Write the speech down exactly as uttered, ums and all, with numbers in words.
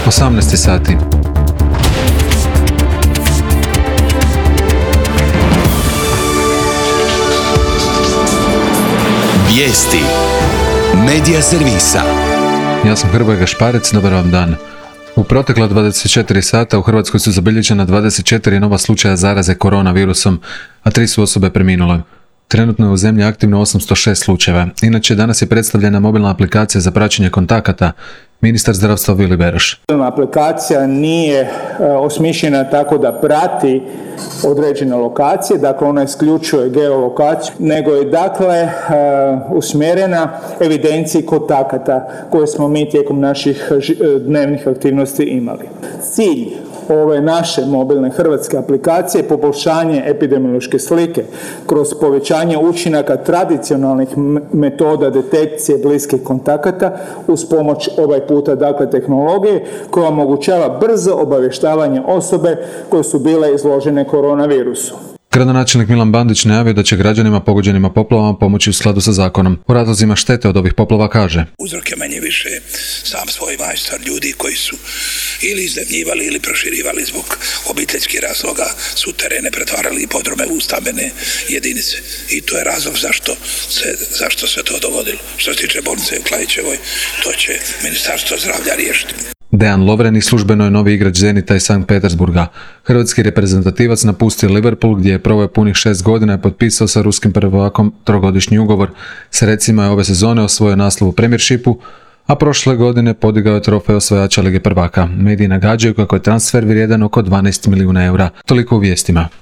osamnaest sati. Vijesti Medija servisa. Ja sam Hrvoje Gašparec, dobar vam dan. U protekla dvadeset četiri sata u Hrvatskoj su zabilježena dvadeset četiri nova slučaja zaraze koronavirusom, a tri su osobe preminule. Trenutno je u zemlji aktivno osamsto šest slučajeva. Inače, danas je predstavljena mobilna aplikacija za praćenje kontakata. Ministar zdravstva Vili Beroš. Mobilna aplikacija nije e, osmišljena tako da prati određene lokacije, dakle ona isključuje geolokaciju, nego je dakle e, usmjerena evidenciji kontakata koje smo mi tijekom naših ži, dnevnih aktivnosti imali. Cilj ove naše mobilne hrvatske aplikacije je poboljšanje epidemiološke slike kroz povećanje učinaka tradicionalnih metoda detekcije bliskih kontakata uz pomoć ovaj puta dakle tehnologije koja omogućava brzo obavještavanje osobe koje su bile izložene koronavirusu. Gradonačelnik Milan Bandić najavio da će građanima pogođenima poplavama pomoći u skladu sa zakonom. O razlozima štete od ovih poplava kaže: Uzrok je manje više sam svoj majstor, ljudi koji su ili iznajmljivali ili proširivali zbog obiteljskih razloga, su terene pretvarali i podrume u stambene jedinice. I to je razlog zašto se, zašto se to dogodilo. Što se tiče bolnice u Klaićevoj, to će Ministarstvo zdravlja riješiti. Dejan Lovren službeno je novi igrač Zenita iz Sankt Petersburga. Hrvatski reprezentativac napustio Liverpool gdje je proveo punih šest godina i potpisao sa ruskim prvakom trogodišnji ugovor. Sredstvima je ove sezone osvojio naslov u Premiershipu, a prošle godine podigao je trofej osvajača Lige prvaka. Mediji nagađaju kako je transfer vrijedan oko dvanaest milijuna eura. Toliko u vijestima.